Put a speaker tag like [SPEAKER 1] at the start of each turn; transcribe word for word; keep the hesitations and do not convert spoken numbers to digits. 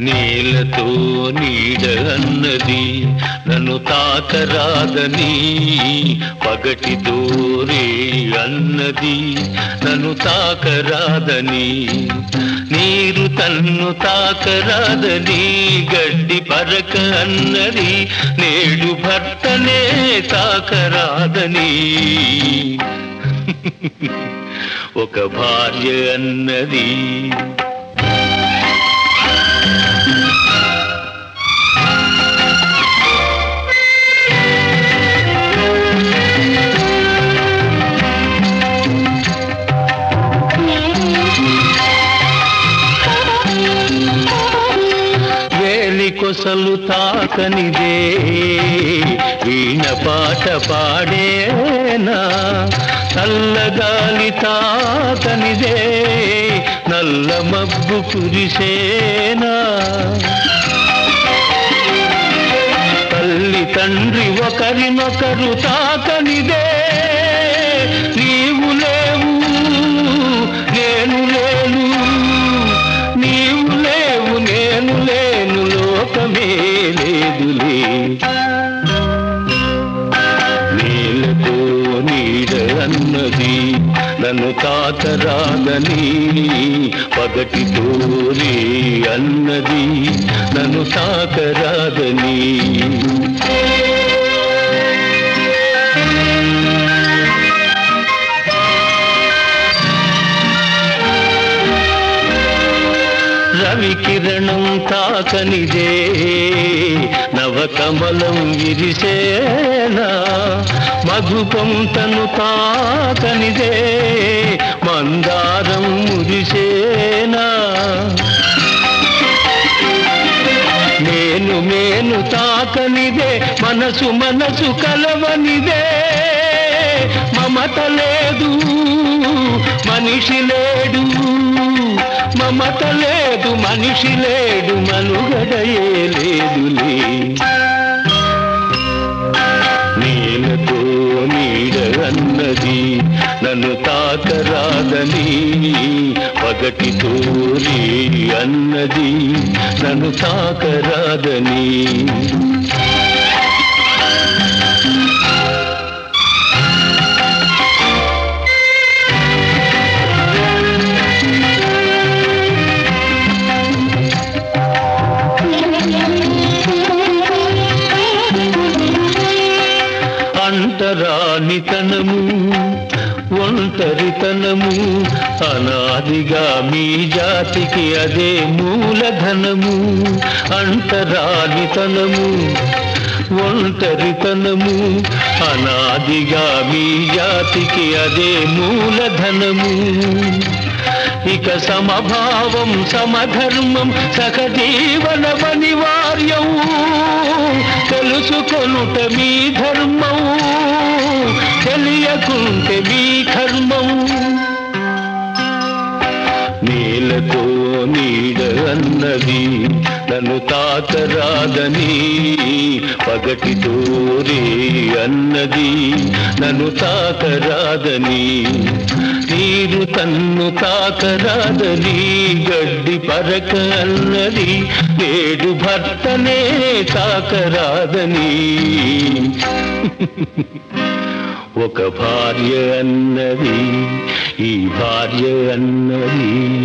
[SPEAKER 1] నేలతో నీడ అన్నది నన్ను తాకరాదని, పగటితో రే అన్నది నన్ను తాకరాదని, నీరు తన్ను తాకరాదని గడ్డి పరక అన్నది, నేడు భర్తనే తాకరాదని ఒక భార్య అన్నది. కొసలు తాకనిదే వీణ పాట పాడేనా, చల్లగాలి తాకనిదే నల్ల మబ్బు కురిసేనా, తల్లి తండ్రి ఒకరినొకరు తాకనిదే నీవు లేవు నేను లేను, నీవు లేవు నేను లేను, లోకమే లేదులే. నేలతో నీడ అన్నది నన్ను తాకరాదని, పగటితో రే అన్నది నన్ను తాకరాదని. రవి కిరణం తాకనిదే నవకమలం విరిసేనా, మధుపంతను తాకనిదే మందారం మురిసేనా, నేను మేను తాకనిదే మనసు మనసు కలవనిదే, మమత లేదు మనిషి లేడు, మమత లేదు మనిషి లేడు, మనుగడయే లేదులే. నేలతో నీడ అన్నది నన్ను తాకరాదని, పగటితో రే అన్నది నన్ను తాకరాదని. అంటరానితనము ఒంటరితనము అనాదిగా మీ జాతికి అదే మూలధనము, అంటరానితనము ఒంటరితనము అనాదిగా మీ జాతికి అదే మూలధనము, ఇక సమభావం సమధర్మం సహజీవన అనివార్యం, తెలుసుకొనుట మీ ధర్మం తెలియకుంటే మీ కర్మం. నేలతో నీడ అన్నది నన్ను తాకరాదని, పగటితో రే అన్నది నన్ను తాకరాదని, నీరు తన్ను తాకరాదని గడ్డి పరక అన్నది, నేడు భర్తనే తాకరాదని ఒక భార్య అన్నది, ఈ భార్య అన్నది.